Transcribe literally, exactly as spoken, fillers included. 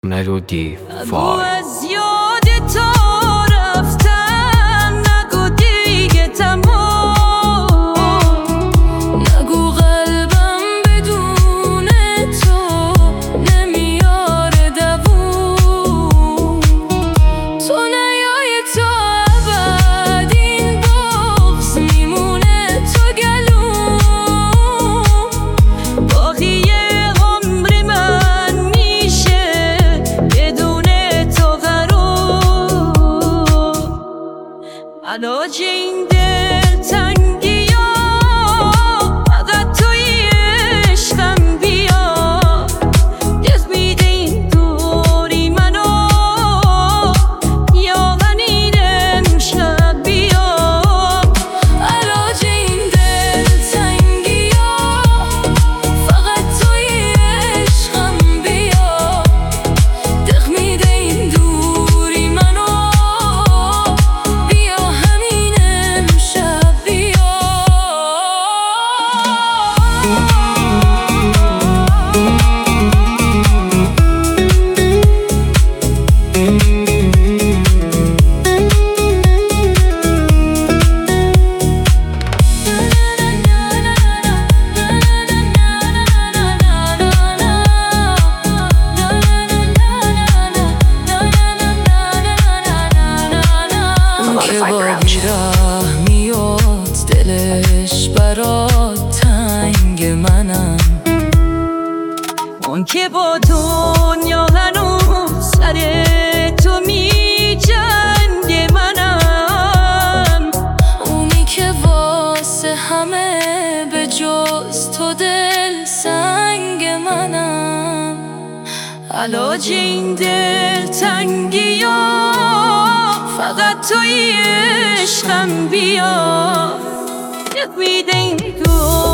Melody نگو five. از یاد تو رفتم، نگو دیگه تمام، نگو قلبم بدون تو نمیاره دووم. تو نیای تا ابد این بغض میمونه تو گلوم. باقی عمر من میشه بدون تو قرار. علاج این دلتنگی ها فقط توی عشقم بیا. دل میده این دوری منو، یا همین امشب بیا. علاج این دلتنگی ها فقط توی عشقم بیا. دل میده این دوری منو، بیا همین امشب بیا. که با بیره میاد دلش برات تنگ منم. اون که با دنیا هنوز سر تو می جنگ منم. اونی که واسه همه به جز تو دل سنگ منم. علاج این دلتنگی ها فقط توی عشقم بیا. دل میده این